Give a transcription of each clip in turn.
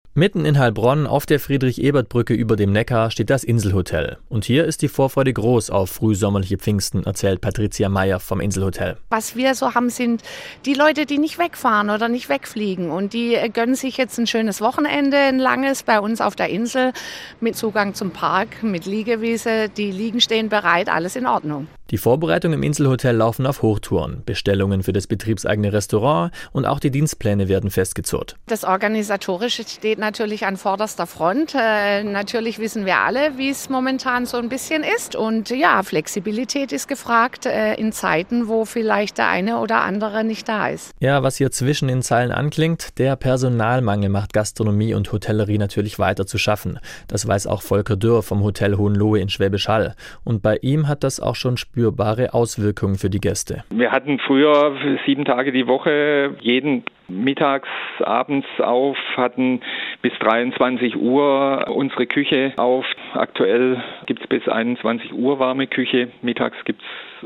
Mitten in Heilbronn auf der Friedrich-Ebert-Brücke über dem Neckar steht das Inselhotel. Und hier ist die Vorfreude groß auf frühsommerliche Pfingsten, erzählt Patricia Meyer vom Inselhotel. Was wir so haben, sind die Leute, die nicht wegfahren oder nicht wegfliegen. Und die gönnen sich jetzt ein schönes Wochenende, ein langes, bei uns auf der Insel mit Zugang zum Park, mit Liegewiese. Die Liegen stehen bereit, alles in Ordnung. Die Vorbereitungen im Inselhotel laufen auf Hochtouren. Bestellungen für das betriebseigene Restaurant und auch die Dienstpläne werden festgezurrt. Das Organisatorische steht natürlich an vorderster Front. Natürlich wissen wir alle, wie es momentan so ein bisschen ist. Und ja, Flexibilität ist gefragt in Zeiten, wo vielleicht der eine oder andere nicht da ist. Ja, was hier zwischen den Zeilen anklingt, der Personalmangel macht Gastronomie und Hotellerie natürlich weiter zu schaffen. Das weiß auch Volker Dürr vom Hotel Hohenlohe in Schwäbisch Hall. Und bei ihm hat das auch schon spürbare Auswirkungen für die Gäste. Wir hatten früher 7 Tage die Woche, jeden mittags, abends auf, hatten bis 23 Uhr unsere Küche auf. Aktuell gibt es bis 21 Uhr warme Küche, mittags gibt es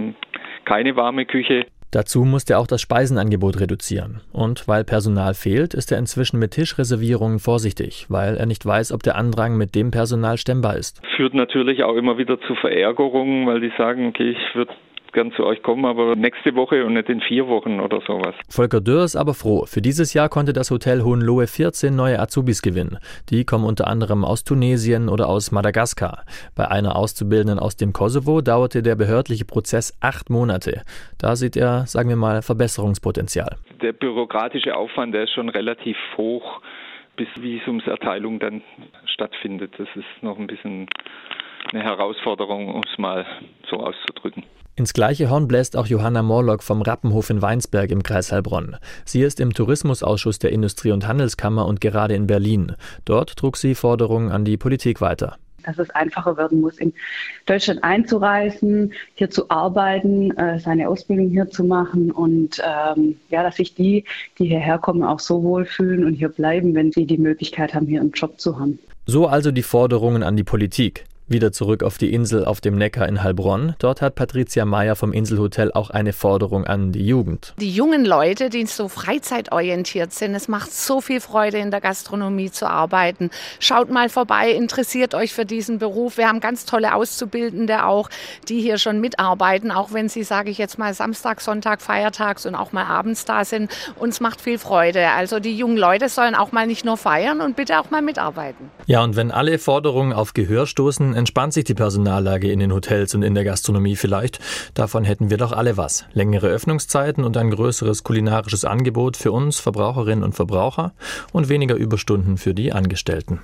keine warme Küche. Dazu musste er auch das Speisenangebot reduzieren. Und weil Personal fehlt, ist er inzwischen mit Tischreservierungen vorsichtig, weil er nicht weiß, ob der Andrang mit dem Personal stemmbar ist. Führt natürlich auch immer wieder zu Verärgerungen, weil die sagen, okay, ich würde gern zu euch kommen, aber nächste Woche und nicht in 4 Wochen oder sowas. Volker Dürr ist aber froh. Für dieses Jahr konnte das Hotel Hohenlohe 14 neue Azubis gewinnen. Die kommen unter anderem aus Tunesien oder aus Madagaskar. Bei einer Auszubildenden aus dem Kosovo dauerte der behördliche Prozess 8 Monate. Da sieht er, sagen wir mal, Verbesserungspotenzial. Der bürokratische Aufwand, der ist schon relativ hoch, bis Visumserteilung dann stattfindet. Das ist noch ein bisschen eine Herausforderung, um es mal so auszudrücken. Ins gleiche Horn bläst auch Johanna Morlock vom Rappenhof in Weinsberg im Kreis Heilbronn. Sie ist im Tourismusausschuss der Industrie- und Handelskammer und gerade in Berlin. Dort trug sie Forderungen an die Politik weiter. Dass es einfacher werden muss, in Deutschland einzureisen, hier zu arbeiten, seine Ausbildung hier zu machen und dass sich die hierher kommen, auch so wohlfühlen und hier bleiben, wenn sie die Möglichkeit haben, hier einen Job zu haben. So also die Forderungen an die Politik. Wieder zurück auf die Insel auf dem Neckar in Heilbronn. Dort hat Patricia Meyer vom Inselhotel auch eine Forderung an die Jugend. Die jungen Leute, die so freizeitorientiert sind, es macht so viel Freude, in der Gastronomie zu arbeiten. Schaut mal vorbei, interessiert euch für diesen Beruf. Wir haben ganz tolle Auszubildende auch, die hier schon mitarbeiten, auch wenn sie, sage ich jetzt mal, Samstag, Sonntag, Feiertags und auch mal abends da sind. Uns macht viel Freude. Also die jungen Leute sollen auch mal nicht nur feiern und bitte auch mal mitarbeiten. Ja, und wenn alle Forderungen auf Gehör stoßen, entspannt sich die Personallage in den Hotels und in der Gastronomie vielleicht. Davon hätten wir doch alle was. Längere Öffnungszeiten und ein größeres kulinarisches Angebot für uns Verbraucherinnen und Verbraucher und weniger Überstunden für die Angestellten.